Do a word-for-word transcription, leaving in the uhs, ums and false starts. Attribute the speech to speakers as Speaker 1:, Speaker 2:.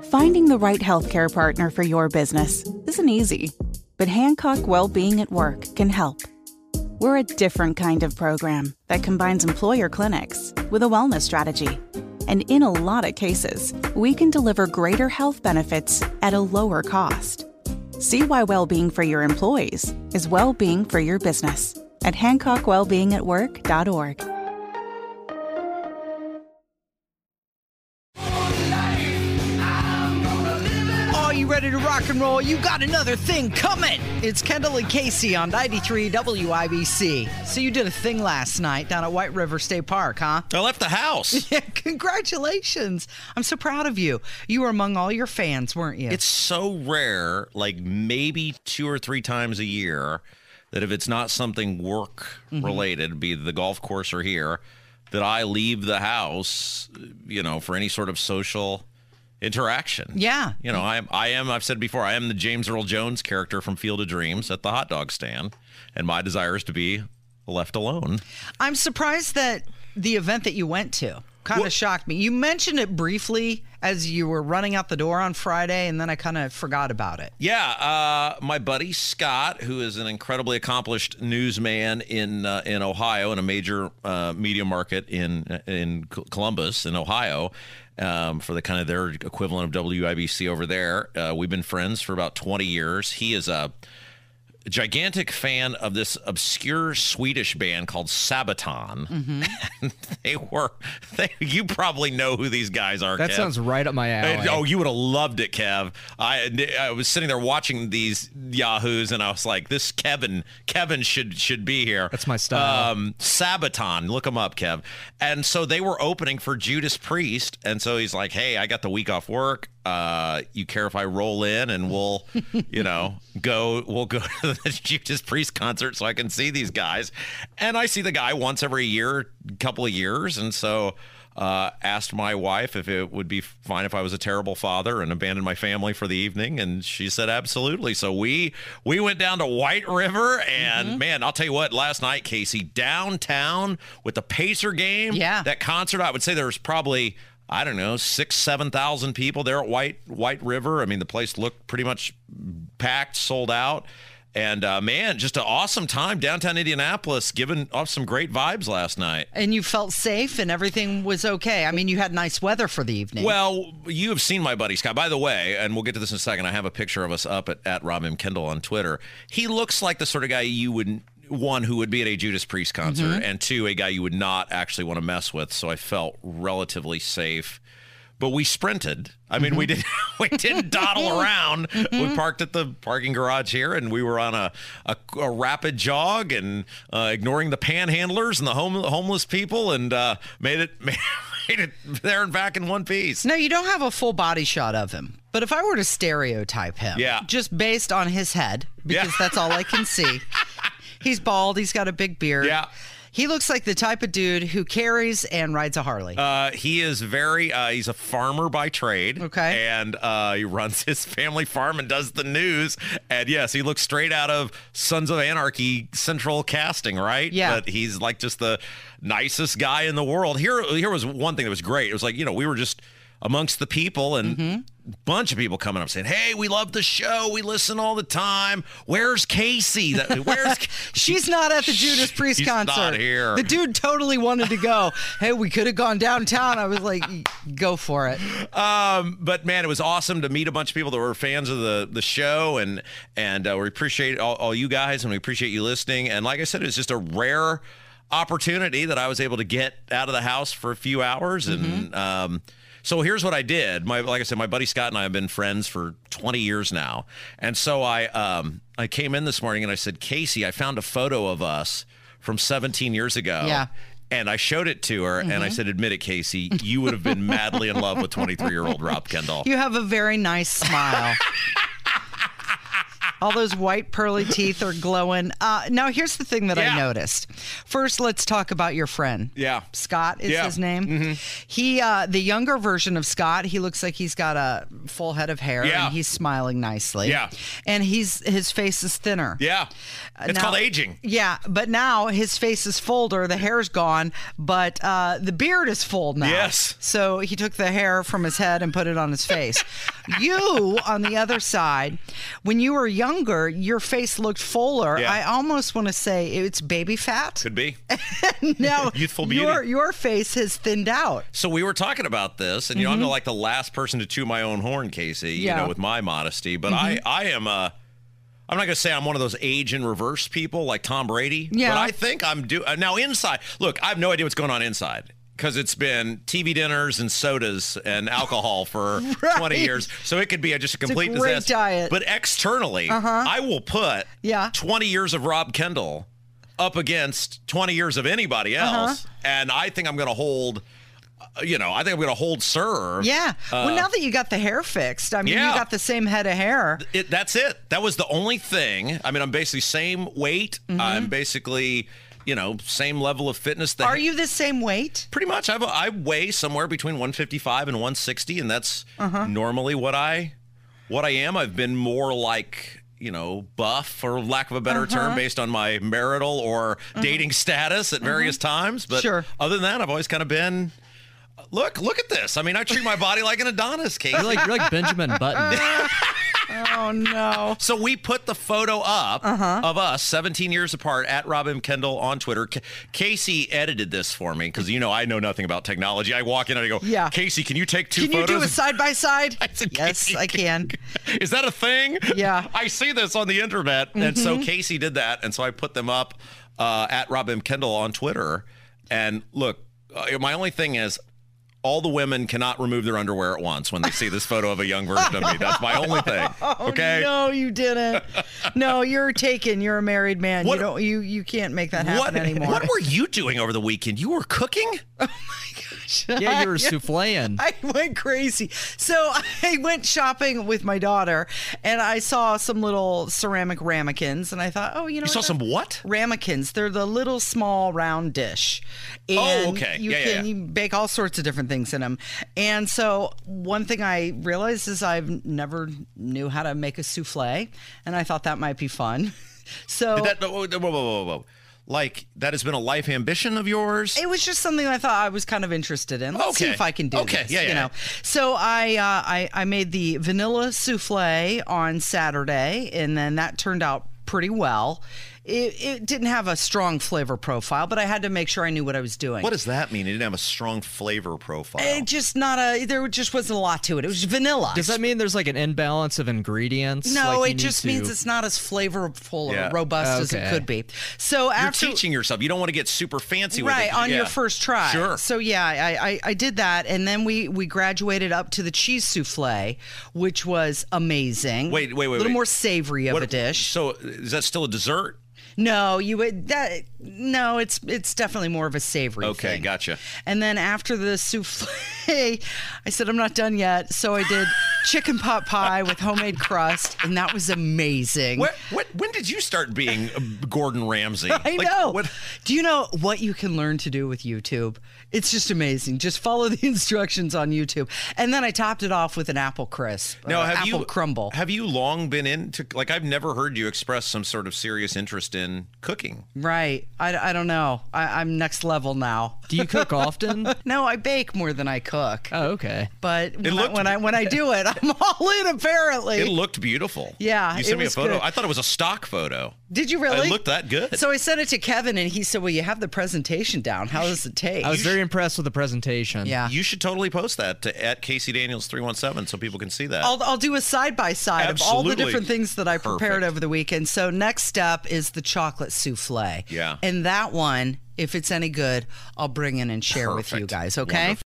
Speaker 1: Finding the right healthcare partner for your business isn't easy, but Hancock Wellbeing at Work can help. We're a different kind of program that combines employer clinics with a wellness strategy. And in a lot of cases, we can deliver greater health benefits at a lower cost. See why well-being for your employees is well-being for your business at hancock wellbeing at work dot org.
Speaker 2: You ready to rock and roll? You got another thing coming. It's Kendall and Casey on ninety-three W I B C. So you did a thing last night down at White River State Park, huh?
Speaker 3: I left the house.
Speaker 2: Yeah, congratulations. I'm so proud of you. You were among all your fans, weren't you?
Speaker 3: It's so rare, like maybe two or three times a year, that if it's not something work-related, mm-hmm. be it the golf course or here, that I leave the house, you know, for any sort of social interaction.
Speaker 2: Yeah.
Speaker 3: You know, I am, I am, I've said before, I am the James Earl Jones character from Field of Dreams at the hot dog stand, and my desire is to be left alone.
Speaker 2: I'm surprised that the event that you went to kind
Speaker 3: Well-
Speaker 2: of shocked me. You mentioned it briefly as you were running out the door on Friday, and then I kind of forgot about it.
Speaker 3: Yeah, uh, my buddy Scott, who is an incredibly accomplished newsman in uh, in Ohio, in a major uh, media market in in Columbus, in Ohio, um, for the kind of their equivalent of W I B C over there. Uh, we've been friends for about twenty years. He is a gigantic fan of this obscure Swedish band called Sabaton. Mm-hmm. they were, they, you probably know who these guys are,
Speaker 4: That
Speaker 3: Kev.
Speaker 4: sounds right up my alley.
Speaker 3: Oh, you would have loved it, Kev. I I was sitting there watching these yahoos, and I was like, "This Kevin, Kevin should should be here."
Speaker 4: That's my style.
Speaker 3: Um, Sabaton, look him up, Kev. And so they were opening for Judas Priest, and so he's like, "Hey, I got the week off work. Uh, you care if I roll in and we'll, you know, go, we'll go to the Judas Priest concert so I can see these guys." And I see the guy once every year, couple of years. And so uh, asked my wife if it would be fine if I was a terrible father and abandoned my family for the evening. And she said, absolutely. So we, we went down to White River, and mm-hmm. man, I'll tell you what, last night, Casey, downtown with the Pacer game,
Speaker 2: yeah.
Speaker 3: that concert, I would say there was probably, I don't know, six, seven thousand people there at White White River. I mean, the place looked pretty much packed, sold out, and uh, man, just an awesome time downtown Indianapolis, giving off some great vibes last night.
Speaker 2: And you felt safe, and everything was okay. I mean, you had nice weather for the evening.
Speaker 3: Well, you have seen my buddy Scott. By the way, and we'll get to this in a second, I have a picture of us up at, at Rob M. Kendall on Twitter. He looks like the sort of guy you would. One, who would be at a Judas Priest concert, mm-hmm. and two, a guy you would not actually want to mess with. So I felt relatively safe. But we sprinted. I mean, mm-hmm. we didn't we didn't dawdle around. Mm-hmm. We parked at the parking garage here, and we were on a, a, a rapid jog and uh, ignoring the panhandlers and the home, homeless people, and uh, made it made, made it there and back in one piece.
Speaker 2: No, you don't have a full body shot of him. But if I were to stereotype him,
Speaker 3: yeah.
Speaker 2: just based on his head, because yeah. that's all I can see. He's bald. He's got a big beard.
Speaker 3: Yeah.
Speaker 2: He looks like the type of dude who carries and rides a Harley.
Speaker 3: Uh, he is very, uh, he's a farmer by trade.
Speaker 2: Okay.
Speaker 3: And uh, he runs his family farm and does the news. And yes, he looks straight out of Sons of Anarchy Central casting, right?
Speaker 2: Yeah.
Speaker 3: But he's like just the nicest guy in the world. Here, here was one thing that was great. It was like, you know, we were just amongst the people, and mm-hmm. a bunch of people coming up saying, "Hey, we love the show. We listen all the time. Where's Casey? Where's
Speaker 2: She's not at the Judas Priest
Speaker 3: She's
Speaker 2: concert.
Speaker 3: Not here."
Speaker 2: The dude totally wanted to go. Hey, we could have gone downtown. I was like, go for it.
Speaker 3: Um, but man, it was awesome to meet a bunch of people that were fans of the the show, and and uh, we appreciate all, all you guys, and we appreciate you listening. And like I said, it's just a rare opportunity that I was able to get out of the house for a few hours, and mm-hmm. um. So here's what I did. My, like I said, my buddy Scott and I have been friends for twenty years now. And so I um, I came in this morning and I said, "Casey, I found a photo of us from seventeen years ago."
Speaker 2: Yeah.
Speaker 3: And I showed it to her, mm-hmm. and I said, "Admit it, Casey, you would have been madly in love with twenty-three-year-old Rob Kendall."
Speaker 2: You have a very nice smile. All those white pearly teeth are glowing. Uh, now, here's the thing that
Speaker 3: Yeah.
Speaker 2: I noticed. First, let's talk about your friend.
Speaker 3: Yeah.
Speaker 2: Scott is
Speaker 3: Yeah.
Speaker 2: his name.
Speaker 3: Mm-hmm.
Speaker 2: He, uh, the younger version of Scott, he looks like he's got a full head of hair
Speaker 3: Yeah.
Speaker 2: and he's smiling nicely.
Speaker 3: Yeah.
Speaker 2: And he's his face is thinner.
Speaker 3: Yeah. It's
Speaker 2: now-
Speaker 3: called aging.
Speaker 2: Yeah, but now his face is fuller, the hair's gone, but uh, the beard is full now.
Speaker 3: Yes.
Speaker 2: So he took the hair from his head and put it on his face. You, on the other side, when you were younger, your face looked fuller.
Speaker 3: Yeah.
Speaker 2: I almost want to say it's baby fat.
Speaker 3: Could be.
Speaker 2: Now
Speaker 3: Youthful beauty.
Speaker 2: your your face has thinned out.
Speaker 3: So we were talking about this, and you know, I'm like the last person to chew my own horn, Casey, you
Speaker 2: Yeah.
Speaker 3: know, with my modesty. But I, I am a, I'm not going to say I'm one of those age in reverse people like Tom Brady.
Speaker 2: Yeah.
Speaker 3: But I think I'm do now inside. Look, I have no idea what's going on inside because it's been T V dinners and sodas and alcohol for
Speaker 2: Right.
Speaker 3: twenty years. So it could be a, just a complete
Speaker 2: great
Speaker 3: disaster.
Speaker 2: diet.
Speaker 3: But externally, I will put
Speaker 2: Yeah.
Speaker 3: twenty years of Rob Kendall up against twenty years of anybody else. And I think I'm going to hold. uh, You know, I think I'm going to hold serve.
Speaker 2: Yeah. well, now that you got the hair fixed, I mean,
Speaker 3: yeah.
Speaker 2: you got the same head of hair.
Speaker 3: It, that's it. That was the only thing. I mean, I'm basically same weight. I'm basically, you know, same level of fitness. The
Speaker 2: Are you the same weight?
Speaker 3: Pretty much. I've, I weigh somewhere between one fifty-five and one sixty, and that's normally what I what I am. I've been more like, you know, buff, for lack of a better term, based on my marital or dating status at various times. But
Speaker 2: Sure.
Speaker 3: other than that, I've always kind of been. Look, look at this. I mean, I treat my body like an Adonis, Casey.
Speaker 4: You're like you're like Benjamin Button.
Speaker 2: Oh, no.
Speaker 3: So we put the photo up of us seventeen years apart at Rob M. Kendall on Twitter. K- Casey edited this for me because, you know, I know nothing about technology. I walk in and I go,
Speaker 2: Yeah.
Speaker 3: Casey, can you take two
Speaker 2: Can you
Speaker 3: photos?
Speaker 2: do a side by side?
Speaker 3: I said,
Speaker 2: Yes,
Speaker 3: "Casey,
Speaker 2: I can.
Speaker 3: Is that a thing?
Speaker 2: Yeah. Mm-hmm.
Speaker 3: I see this on the internet. And so Casey did that. And so I put them up uh, at Rob M. Kendall on Twitter. And look, uh, my only thing is, all the women cannot remove their underwear at once when they see this photo of a young version of me. That's my only thing. Okay.
Speaker 2: No, you didn't. No, you're taken. You're a married man.
Speaker 3: What-
Speaker 2: you don't. You you can't make that happen
Speaker 3: What,
Speaker 2: anymore.
Speaker 3: what were you doing over the weekend? You were cooking?
Speaker 4: Yeah, you were souffleing.
Speaker 2: I went crazy. So I went shopping with my daughter, and I saw some little ceramic ramekins, and I thought, oh, you know,
Speaker 3: You saw
Speaker 2: what?
Speaker 3: some what?
Speaker 2: ramekins. They're the little small round dish. And
Speaker 3: Oh, okay.
Speaker 2: You
Speaker 3: Yeah, yeah,
Speaker 2: can
Speaker 3: yeah.
Speaker 2: You bake all sorts of different things in them. And so one thing I realized is I've never knew how to make a souffle, and I thought that might be fun. So
Speaker 3: Did that, whoa, whoa, whoa, whoa, whoa. Like, that has been a life ambition of yours?
Speaker 2: it was just something I thought I was kind of interested in. Let's see
Speaker 3: Okay.
Speaker 2: if I can do
Speaker 3: Okay.
Speaker 2: this.
Speaker 3: Yeah, yeah,
Speaker 2: you know.
Speaker 3: yeah.
Speaker 2: So I, uh, I I made the vanilla souffle on Saturday, and then that turned out pretty well. It, it didn't have a strong flavor profile, but I had to make sure I knew what I was doing.
Speaker 3: What does that mean? It didn't have a strong flavor profile.
Speaker 2: It just not a. There just wasn't a lot to it. It was vanilla.
Speaker 4: Does that mean there's like an imbalance of ingredients?
Speaker 2: No,
Speaker 4: Like you
Speaker 2: it
Speaker 4: need
Speaker 2: just
Speaker 4: to-
Speaker 2: means it's not as flavorful
Speaker 3: Yeah.
Speaker 2: or robust as it
Speaker 4: Okay.
Speaker 2: could be. So
Speaker 3: You're
Speaker 2: after
Speaker 3: teaching yourself. You don't want to get super fancy with it.
Speaker 2: right on
Speaker 3: Yeah.
Speaker 2: your first try.
Speaker 3: Sure.
Speaker 2: So yeah, I, I I did that, and then we we graduated up to the cheese souffle, which was amazing.
Speaker 3: Wait, wait, wait,
Speaker 2: A little
Speaker 3: wait.
Speaker 2: more savory of
Speaker 3: What-
Speaker 2: a dish.
Speaker 3: So, is that still a dessert?
Speaker 2: No, you would that. No, it's it's definitely more of a savory.
Speaker 3: Okay,
Speaker 2: thing.
Speaker 3: gotcha.
Speaker 2: And then after the souffle, I said I'm not done yet, so I did chicken pot pie with homemade crust, and that was amazing.
Speaker 3: What, what, when did you start being uh, Gordon Ramsay?
Speaker 2: I
Speaker 3: Like,
Speaker 2: know.
Speaker 3: What,
Speaker 2: Do you know what you can learn to do with YouTube? It's just amazing. Just follow the instructions on YouTube. And then I topped it off with an apple crisp.
Speaker 3: now,
Speaker 2: uh,
Speaker 3: have
Speaker 2: apple
Speaker 3: you
Speaker 2: crumble.
Speaker 3: Have you long been into like I've never heard you express some sort of serious interest in cooking?
Speaker 2: Right. I, I don't know. I, I'm next level now.
Speaker 4: Do you cook often?
Speaker 2: No, I bake more than I cook.
Speaker 4: Oh, okay.
Speaker 2: But when,
Speaker 3: looked-
Speaker 2: I, when I when I do it, I'm all in. Apparently.
Speaker 3: It looked beautiful.
Speaker 2: Yeah,
Speaker 3: you
Speaker 2: it
Speaker 3: sent me a
Speaker 2: was
Speaker 3: photo.
Speaker 2: good.
Speaker 3: I thought it was a stock photo.
Speaker 2: Did you really?
Speaker 3: It looked that good.
Speaker 2: So I sent it to Kevin, and he said, "Well, you have the presentation down. How does it taste?"
Speaker 4: I was very impressed with the presentation.
Speaker 2: Yeah.
Speaker 3: You should totally post that to at Casey Daniels three one seven so people can see that.
Speaker 2: I'll, I'll do a side by side of all the
Speaker 3: Absolutely.
Speaker 2: different things that I prepared
Speaker 3: Perfect.
Speaker 2: over the weekend. So next step is the chocolate souffle.
Speaker 3: Yeah.
Speaker 2: And that one, if it's any good, I'll bring in and share with you
Speaker 3: Perfect.
Speaker 2: guys. Okay.
Speaker 3: Wonderful.